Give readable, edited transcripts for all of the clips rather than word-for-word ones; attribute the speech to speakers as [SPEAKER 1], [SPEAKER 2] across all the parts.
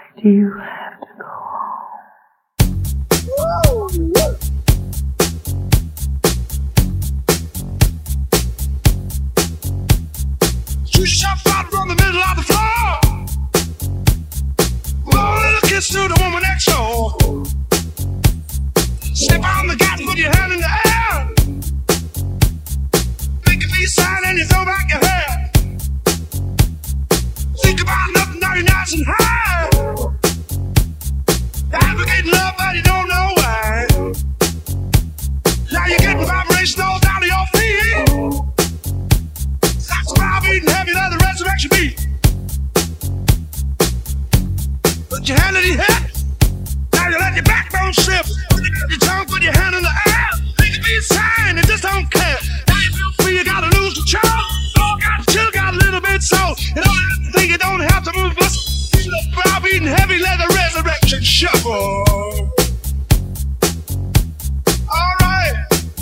[SPEAKER 1] Do you have to go home?
[SPEAKER 2] Shoot yourself out from the middle of the floor. Blow a little kiss to the woman next door. Step on the gas, put your hand in the air. Make a peace sign and you throw back your hair. Think about nothing, now you're nice and high. Advocating love, but you don't know why. Now you're getting vibration all down to your feet. That's why I'm beating heavy like the resurrection beat. Put your hand in your head. Now you let your backbone slip. Put your tongue, put your hand in the air. Make it be a sign and just don't care. Now you feel free, you gotta lose control. Oh, got chill, got a little bit soul. You don't have to think, you don't have to move muscle. I'm beating heavy leather resurrection shuffle. Alright.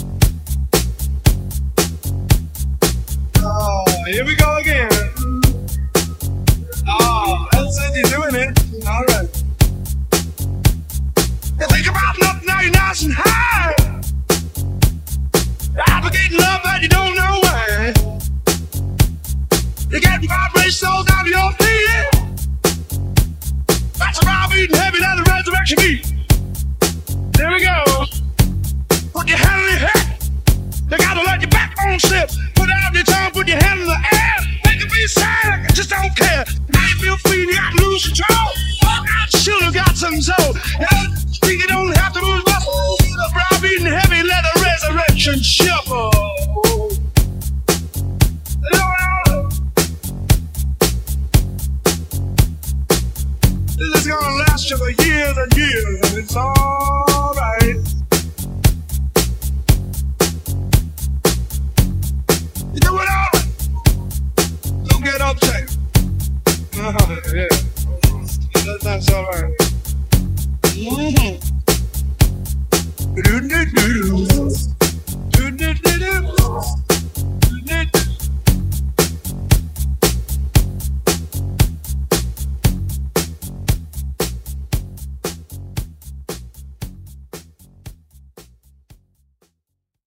[SPEAKER 2] Oh, here we go again. Oh, that's it, you're doing it. Alright. You think about nothing, now you're nice and high. Advocating love that you don't know why. You're getting vibrations all down to your feet. That's why I'm beating heavy like the resurrection beat. There we go. Put your hand in your head. You gotta let your backbone slip. Put out your tongue, put your hand in the air. Make it be sad, I just don't care. Now you feel free and you gotta lose control. Oh, God, you should have got some soul. You don't have to move muscle. The brow beating heavy leather resurrection shuffle. This is gonna last you for years and years. It's alright.